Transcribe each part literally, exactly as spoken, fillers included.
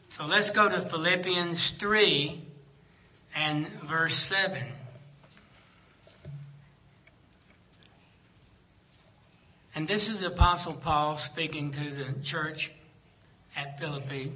So let's go to Philippians three and verse seven. And this is Apostle Paul speaking to the church at Philippi.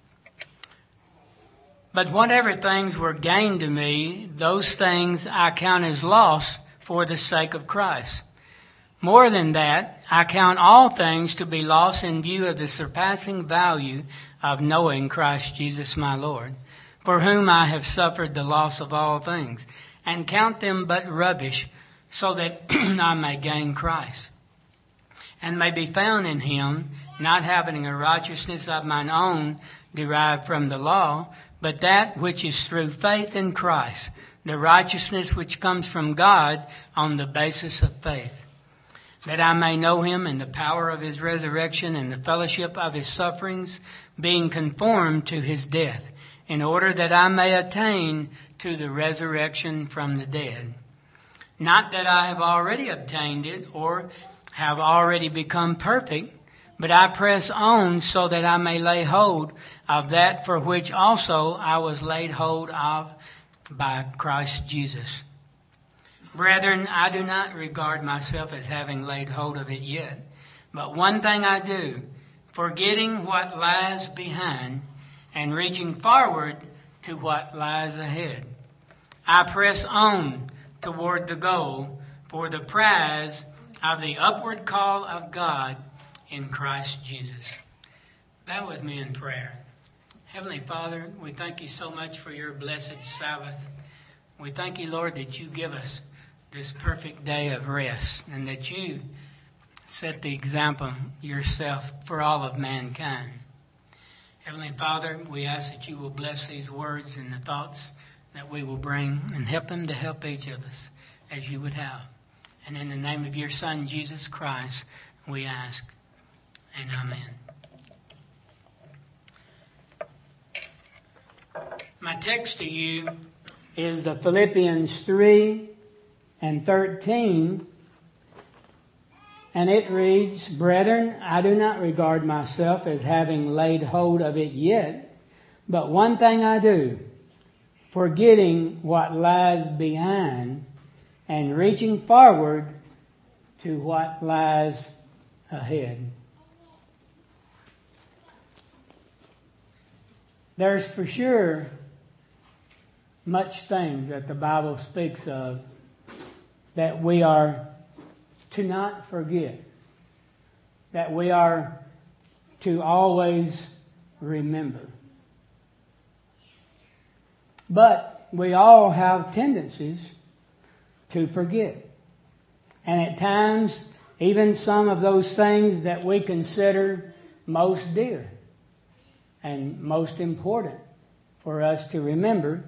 But whatever things were gained to me, those things I count as loss for the sake of Christ. More than that, I count all things to be lost in view of the surpassing value of knowing Christ Jesus my Lord, for whom I have suffered the loss of all things, and count them but rubbish, so that I may gain Christ, and may be found in him, not having a righteousness of mine own derived from the law, but that which is through faith in Christ, the righteousness which comes from God on the basis of faith, that I may know him in the power of his resurrection and the fellowship of his sufferings, being conformed to his death, in order that I may attain to the resurrection from the dead. Not that I have already obtained it or have already become perfect, but I press on so that I may lay hold of that for which also I was laid hold of by Christ Jesus. Brethren, I do not regard myself as having laid hold of it yet, but one thing I do, forgetting what lies behind and reaching forward to what lies ahead. I press on toward the goal for the prize of the upward call of God in Christ Jesus. Bow with me in prayer. Heavenly Father, we thank you so much for your blessed Sabbath. We thank you, Lord, that you give us this perfect day of rest, and that you set the example yourself for all of mankind. Heavenly Father, we ask that you will bless these words and the thoughts that we will bring, and help them to help each of us as you would have. And in the name of your Son, Jesus Christ, we ask, and amen. My text to you is the Philippians three and thirteen, and it reads, Brethren, I do not regard myself as having laid hold of it yet, but one thing I do, forgetting what lies behind and reaching forward to what lies ahead. There's for sure much things that the Bible speaks of that we are to not forget, that we are to always remember. But we all have tendencies to forget. And at times, even some of those things that we consider most dear and most important for us to remember,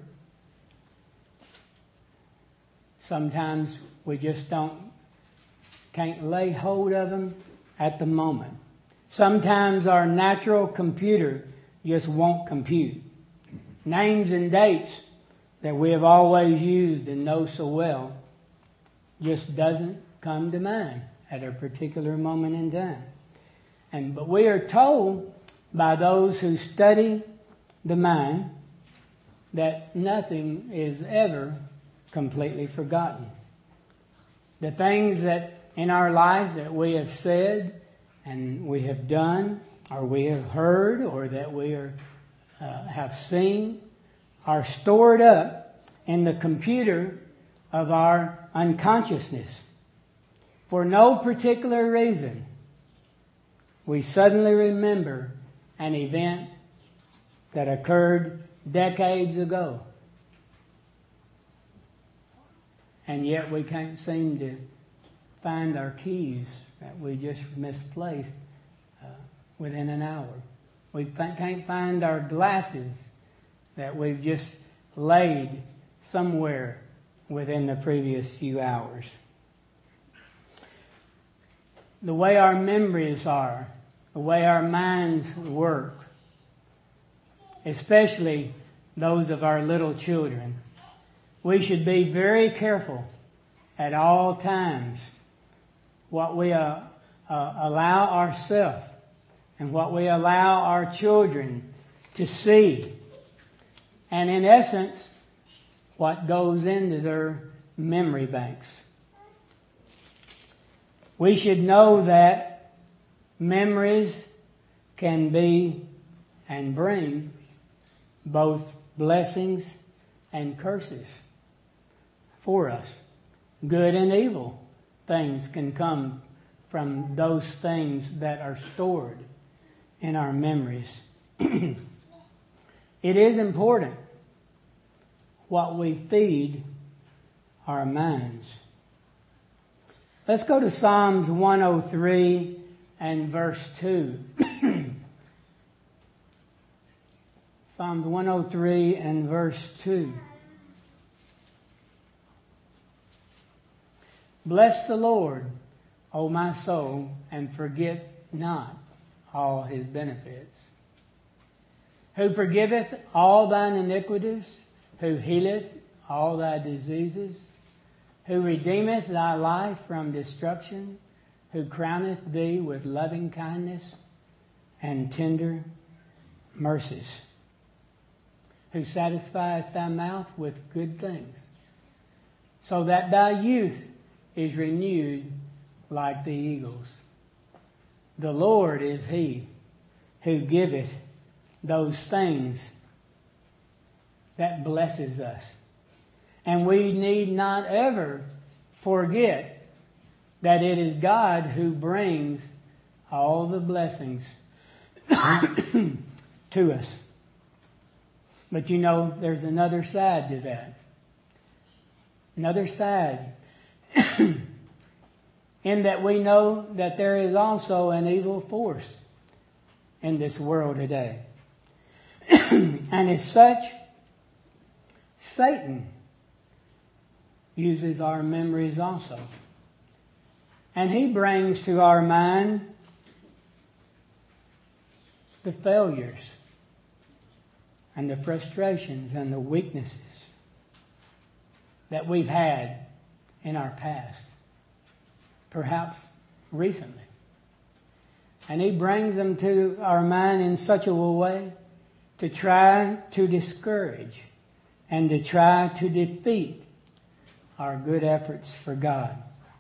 sometimes we just don't, can't lay hold of them at the moment. Sometimes our natural computer just won't compute. Names and dates that we have always used and know so well just doesn't come to mind at a particular moment in time. And but we are told by those who study the mind that nothing is ever completely forgotten. The things that in our life that we have said and we have done, or we have heard, or that we are, uh, have seen, are stored up in the computer of our unconsciousness. For no particular reason, we suddenly remember an event that occurred decades ago. And yet we can't seem to find our keys that we just misplaced uh, within an hour. We can't find our glasses that we've just laid somewhere within the previous few hours. The way our memories are, the way our minds work, especially those of our little children, we should be very careful at all times what we uh, uh, allow ourselves and what we allow our children to see. And in essence, what goes into their memory banks. We should know that memories can be and bring both blessings and curses for us. Good and evil things can come from those things that are stored in our memories. It is important what we feed our minds. Let's go to Psalms one oh three and verse two. Psalms one oh three and verse two. Bless the Lord, O my soul, and forget not all his benefits. Who forgiveth all thine iniquities, who healeth all thy diseases, who redeemeth thy life from destruction, who crowneth thee with loving kindness and tender mercies, who satisfieth thy mouth with good things, so that thy youth is renewed like the eagles. The Lord is he who giveth those things that blesses us. And we need not ever forget that it is God who brings all the blessings to us. But you know, there's another side to that. Another side. In that we know that there is also an evil force in this world today. And as such, Satan uses our memories also. And he brings to our mind the failures and the frustrations and the weaknesses that we've had in our past, perhaps recently. And he brings them to our mind in such a way to try to discourage and to try to defeat our good efforts for God.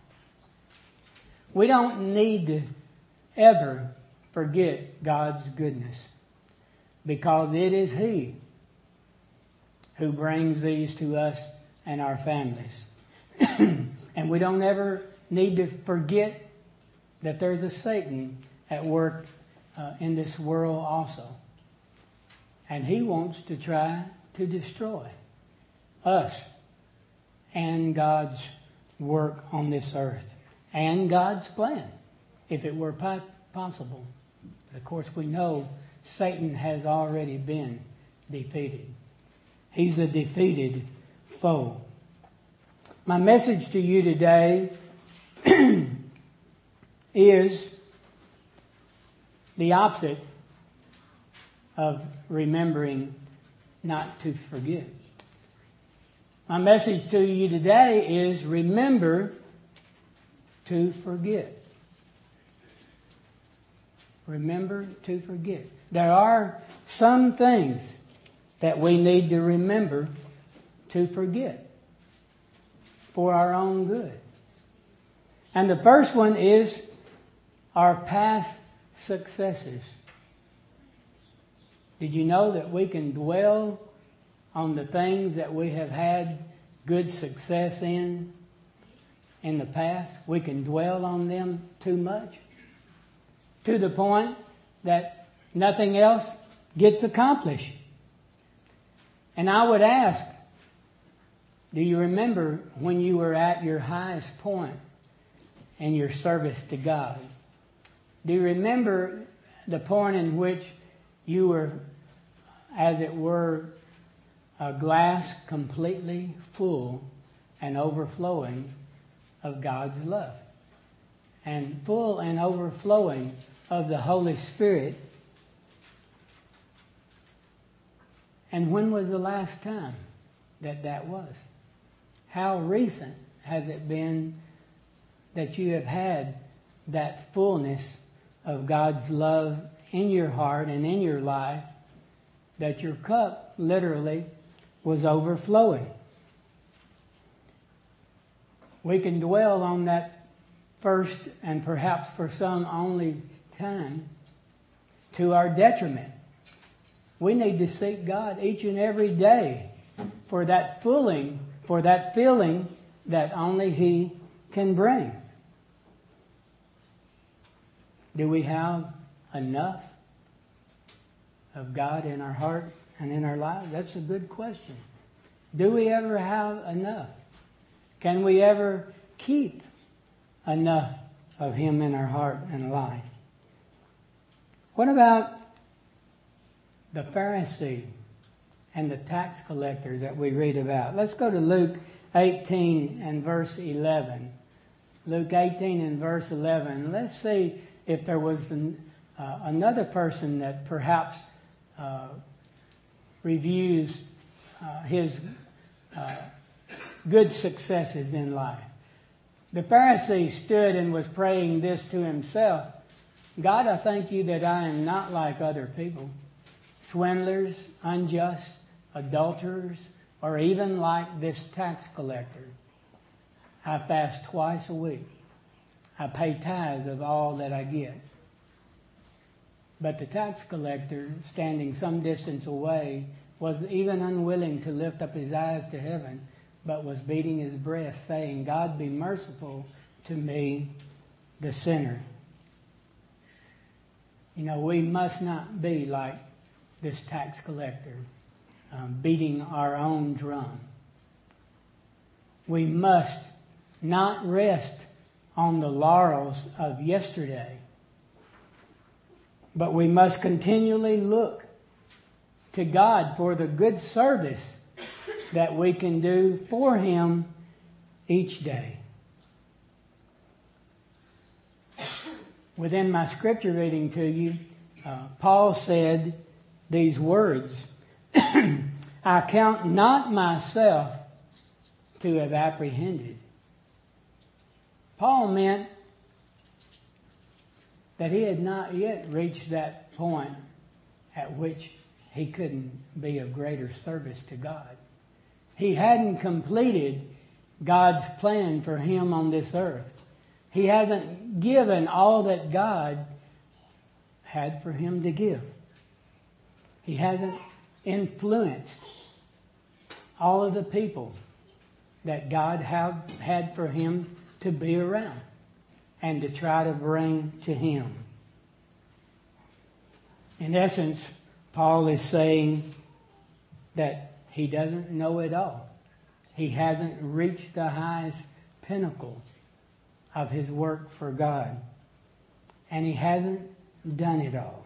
We don't need to ever forget God's goodness, because it is he who brings these to us and our families. And we don't ever need to forget that there's a Satan at work uh, in this world also. And he wants to try to destroy us and God's work on this earth and God's plan, if it were possible. Of course, we know Satan has already been defeated. He's a defeated foe. My message to you today is the opposite of remembering not to forget. My message to you today is remember to forget. Remember to forget. There are some things that we need to remember to forget for our own good. And the first one is our past successes. Did you know that we can dwell on the things that we have had good success in in the past? We can dwell on them too much, to the point that nothing else gets accomplished. And I would ask, do you remember when you were at your highest point in your service to God? Do you remember the point in which you were, as it were, a glass completely full and overflowing of God's love, and full and overflowing of the Holy Spirit? And when was the last time that that was? How recent has it been that you have had that fullness of God's love in your heart and in your life that your cup literally was overflowing. We can dwell on that first and perhaps for some only time to our detriment. We need to seek God each and every day for that filling, for that filling that only He can bring. Do we have enough of God in our heart and in our lives? That's a good question. Do we ever have enough? Can we ever keep enough of Him in our heart and life? What about the Pharisee and the tax collector that we read about? Let's go to Luke eighteen and verse eleven. Luke eighteen and verse eleven. Let's see if there was an, uh, another person that perhaps uh, reviews uh, his uh, good successes in life. The Pharisee stood and was praying this to himself: God, I thank you that I am not like other people, swindlers, unjust, adulterers, or even like this tax collector. I fast twice a week. I pay tithes of all that I get. But the tax collector, standing some distance away, was even unwilling to lift up his eyes to heaven, but was beating his breast, saying, God, be merciful to me, the sinner. You know, we must not be like this tax collector, um, beating our own drum. We must not rest on the laurels of yesterday, but we must continually look to God for the good service that we can do for Him each day. Within my scripture reading to you, uh, Paul said these words, I count not myself to have apprehended. Paul meant that he had not yet reached that point at which he couldn't be of greater service to God. He hadn't completed God's plan for him on this earth. He hasn't given all that God had for him to give. He hasn't influenced all of the people that God have had for him to be around and to try to bring to Him. In essence, Paul is saying that he doesn't know it all. He hasn't reached the highest pinnacle of his work for God. And he hasn't done it all.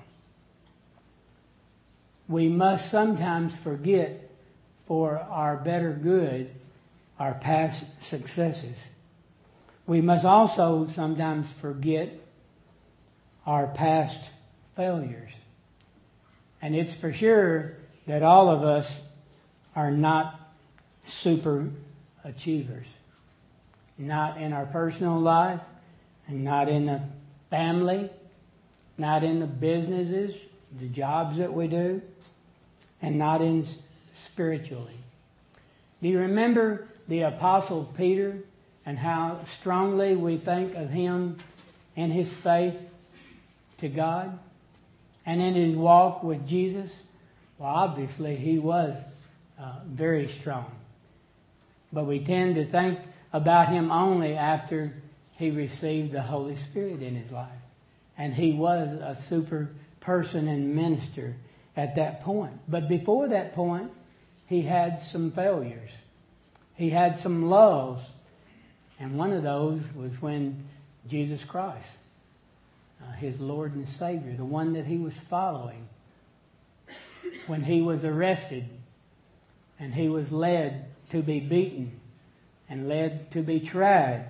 We must sometimes forget, for our better good, our past successes. We must also sometimes forget our past failures. And it's for sure that all of us are not super achievers. Not in our personal life, and not in the family, not in the businesses, the jobs that we do, and not in spiritually. Do you remember the Apostle Peter and how strongly we think of him in his faith to God and in his walk with Jesus? Well, obviously he was uh, very strong. But we tend to think about him only after he received the Holy Spirit in his life. And he was a super person and minister at that point. But before that point, he had some failures. He had some lows. And one of those was when Jesus Christ, uh, his Lord and Savior, the one that he was following, when he was arrested and he was led to be beaten and led to be tried,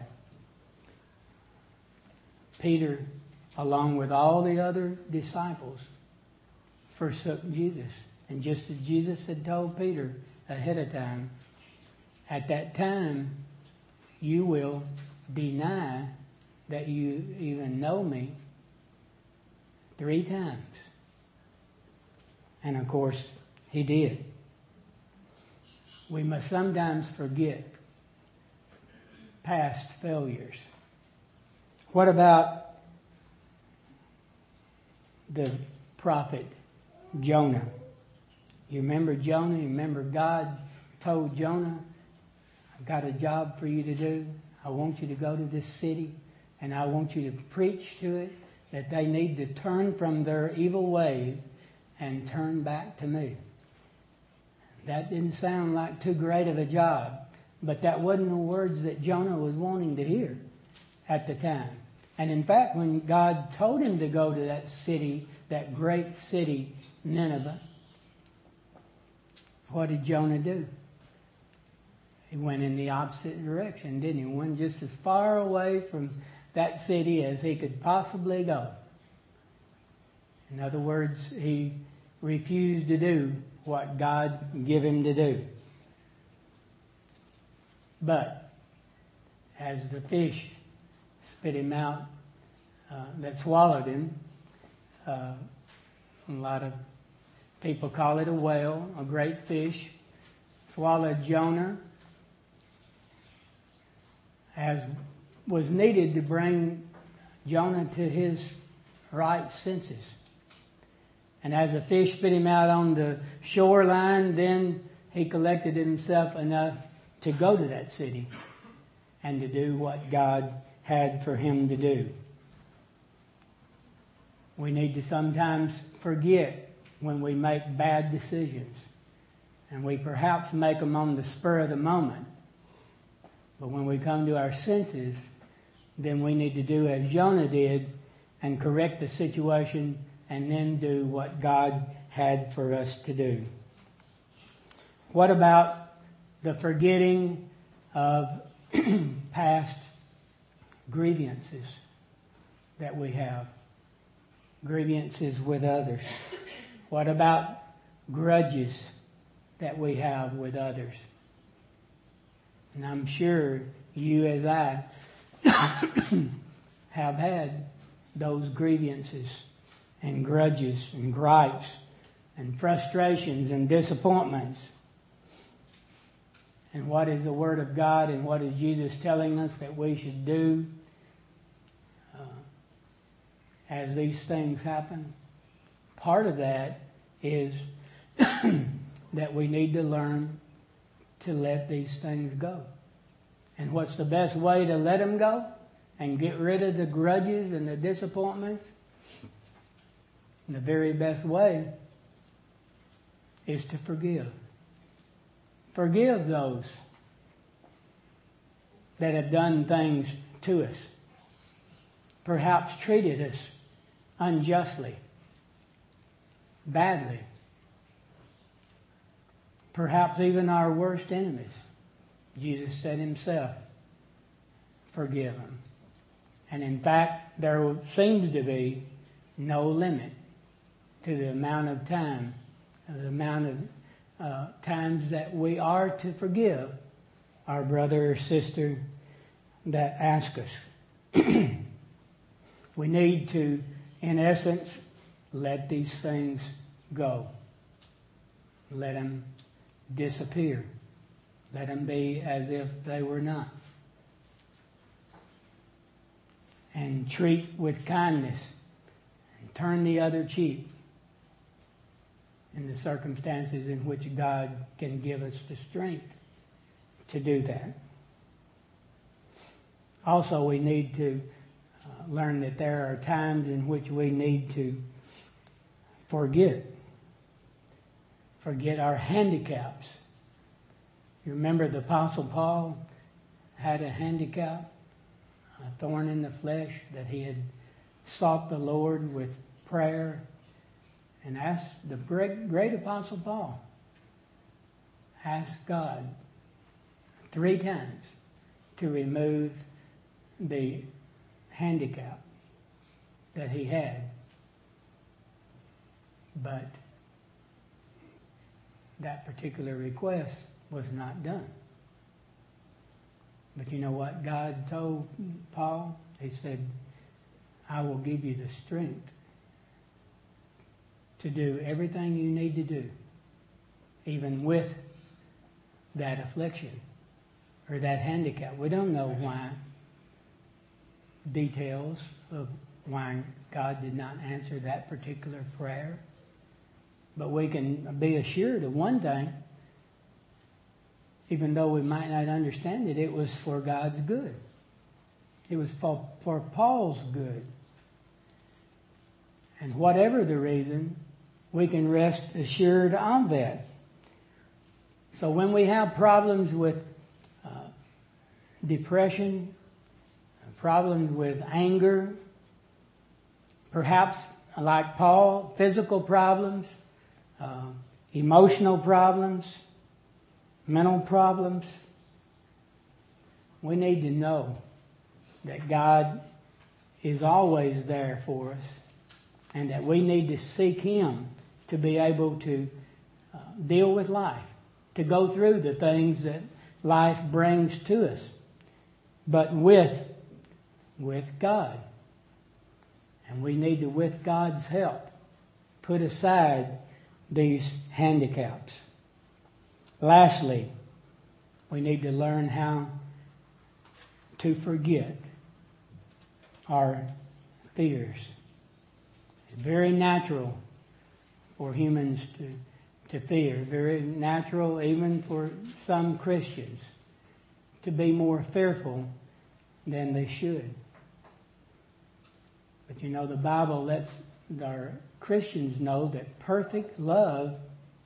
Peter, along with all the other disciples, forsook Jesus. And just as Jesus had told Peter ahead of time, at that time, you will deny that you even know me three times. And of course, He did. We must sometimes forget past failures. What about the prophet Jonah? You remember Jonah? You remember God told Jonah, I've got a job for you to do. I want you to go to this city and I want you to preach to it that they need to turn from their evil ways and turn back to me. That didn't sound like too great of a job, but that wasn't the words that Jonah was wanting to hear at the time. And in fact, when God told him to go to that city, that great city, Nineveh, what did Jonah do? He went in the opposite direction, didn't he? He went just as far away from that city as he could possibly go. In other words, he refused to do what God gave him to do. But as the fish spit him out uh, that swallowed him, uh, a lot of people call it a whale, a great fish, swallowed Jonah, as was needed to bring Jonah to his right senses. And as the fish spit him out on the shoreline, then he collected himself enough to go to that city and to do what God had for him to do. We need to sometimes forget when we make bad decisions. And we perhaps make them on the spur of the moment. But when we come to our senses, then we need to do as Jonah did and correct the situation and then do what God had for us to do. What about the forgetting of past grievances that we have? Grievances with others. What about grudges that we have with others? And I'm sure you as I have had those grievances and grudges and gripes and frustrations and disappointments. And what is the Word of God and what is Jesus telling us that we should do uh, as these things happen? Part of that is that we need to learn to let these things go. And what's the best way to let them go and get rid of the grudges and the disappointments? The very best way is to forgive. Forgive those that have done things to us, perhaps treated us unjustly, badly, perhaps even our worst enemies. Jesus said himself, forgive them. And in fact, there seems to be no limit to the amount of time, the amount of uh, times that we are to forgive our brother or sister that ask us. We need to, in essence, let these things go. Let them disappear. Let them be as if they were not. And treat with kindness and turn the other cheek in the circumstances in which God can give us the strength to do that. Also, we need to uh, learn that there are times in which we need to forget. Forget our handicaps. You remember the Apostle Paul had a handicap, a thorn in the flesh, that he had sought the Lord with prayer and asked the great, great Apostle Paul, asked God three times to remove the handicap that he had. But that particular request was not done. But you know what God told Paul? He said, I will give you the strength to do everything you need to do even with that affliction or that handicap. We don't know why, details of why God did not answer that particular prayer. But we can be assured of one thing, even though we might not understand it, it was for God's good. It was for, for Paul's good. And whatever the reason, we can rest assured of that. So when we have problems with uh, depression, problems with anger, perhaps like Paul, physical problems, uh, emotional problems, mental problems, we need to know that God is always there for us and that we need to seek Him to be able to uh, deal with life, to go through the things that life brings to us, but with, with God. And we need to, with God's help, put aside these handicaps. Lastly, we need to learn how to forget our fears. It's very natural for humans to, to fear. Very natural even for some Christians to be more fearful than they should. But you know, the Bible lets our Christians know that perfect love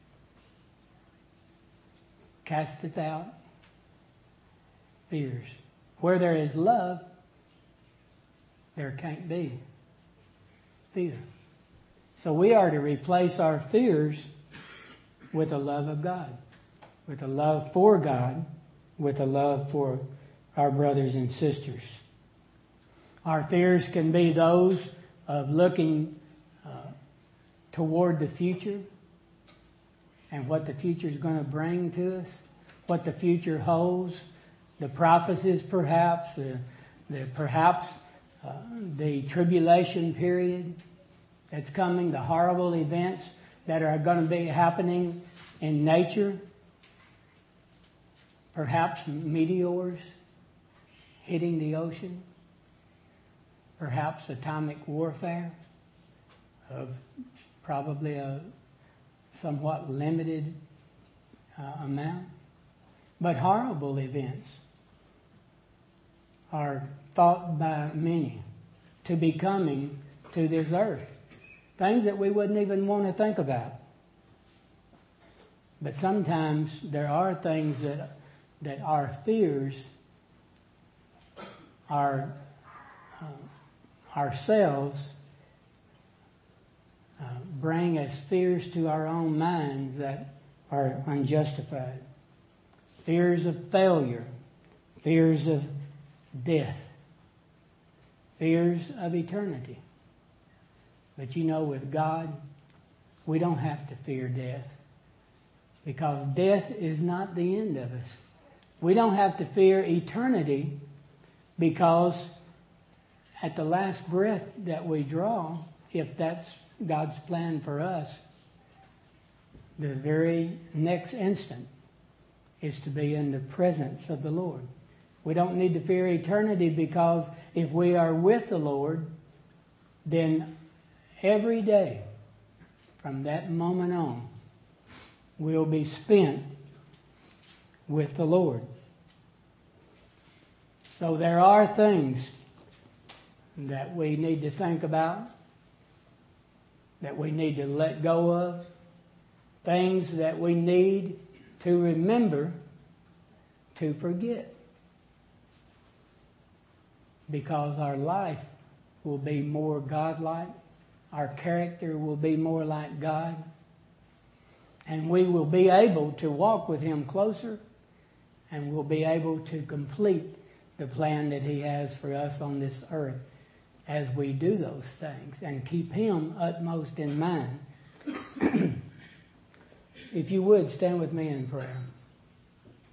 casteth out fears. Where there is love, there can't be fear. So we are to replace our fears with a love of God, with a love for God, with a love for our brothers and sisters. Our fears can be those of looking uh, toward the future and what the future is going to bring to us, what the future holds, the prophecies perhaps, the, the perhaps uh, the tribulation period that's coming, the horrible events that are going to be happening in nature, perhaps meteors hitting the ocean, perhaps atomic warfare of probably a somewhat limited uh, amount. But horrible events are thought by many to be coming to this earth. Things that we wouldn't even want to think about. But sometimes there are things that that our fears are uh, ourselves uh, bring as fears to our own minds that are unjustified. Fears of failure, fears of death, fears of eternity. But you know, with God, we don't have to fear death, because death is not the end of us. We don't have to fear eternity, because at the last breath that we draw, if that's God's plan for us, the very next instant is to be in the presence of the Lord. We don't need to fear eternity, because if we are with the Lord, then every day from that moment on will be spent with the Lord. So there are things that we need to think about, that we need to let go of, things that we need to remember to forget, because our life will be more godlike, our character will be more like God, and we will be able to walk with Him closer, and we'll be able to complete the plan that He has for us on this earth as we do those things and keep Him utmost in mind. If you would, stand with me in prayer.